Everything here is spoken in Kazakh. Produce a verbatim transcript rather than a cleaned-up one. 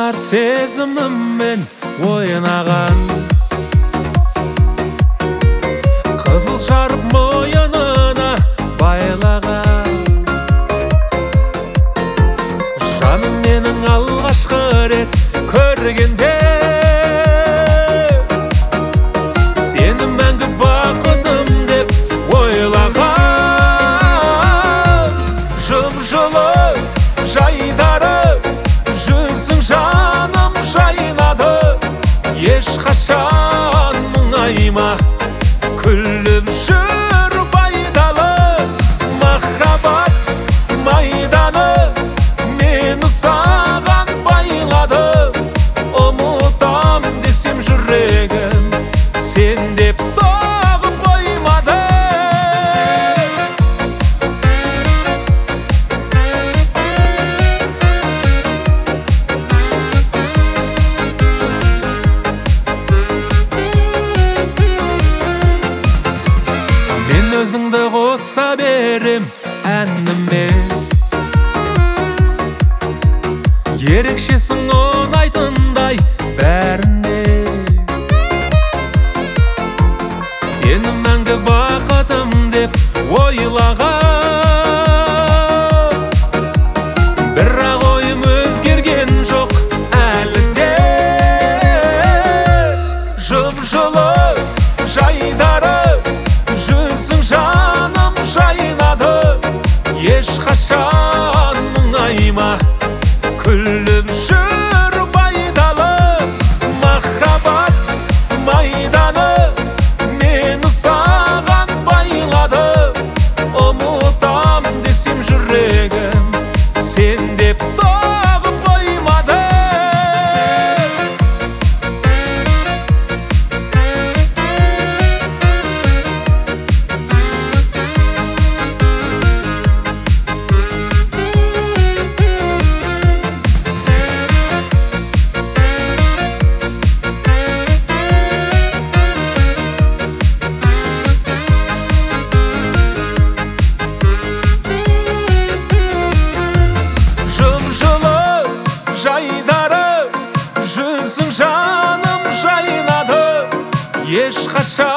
бар сезіміммен ойнаған, қызыл шарып мойынына байлаған. Жаным менің алғашқы рет көргенде сені мәңгі бақытым деп ойлаған. Жым-жылы жайдары жүзің жаным жайнады, ешқашан мұңайма, күліп жүр байдалы. Махаббат майданы мені саған байлады, ұмытам десем жүрегім сен деп соғып қоймады. Мен өзіңді қоса берем әніме, ерекшесің ұнайтындай бәріне. Сені мәңгі бақытым деп ойлаған, бірақ ойым өзгерген жоқ әлі де. Жып-жылы жайдары жүзің жаным жайнады, ешқашан мұңайма, күліп жүр байдалы. Махаббат майданы мені саған байлады, ұмытам десем жүрегім сен деп соғып қоймады. Жым-жылы жайдары жүзің жаным жайнады, ешқашан